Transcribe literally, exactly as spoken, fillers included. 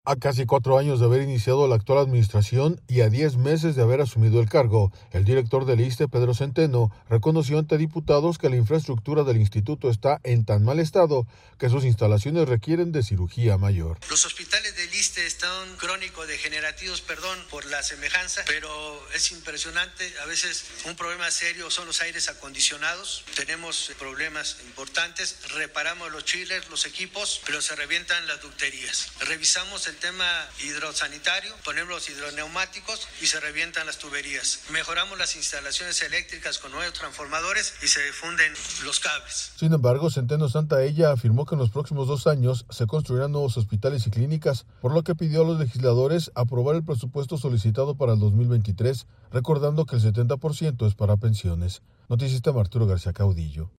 A casi cuatro años de haber iniciado la actual administración y a diez meses de haber asumido el cargo, el director del ISSSTE, Pedro Centeno, reconoció ante diputados que la infraestructura del instituto está en tan mal estado que sus instalaciones requieren de cirugía mayor. Los hospitales del ISSSTE están crónico-degenerativos, perdón por la semejanza, pero es impresionante. A veces un problema serio son los aires acondicionados. Tenemos problemas importantes. Reparamos los chillers, los equipos, pero se revientan las ducterías. Revisamos el tema hidrosanitario, ponemos los hidroneumáticos y se revientan las tuberías. Mejoramos las instalaciones eléctricas con nuevos transformadores y se difunden los cables. Sin embargo, Centeno Santaella afirmó que en los próximos dos años se construirán nuevos hospitales y clínicas, por lo que pidió a los legisladores aprobar el presupuesto solicitado para el dos mil veintitrés, recordando que el setenta por ciento es para pensiones. Noticista Arturo García Caudillo.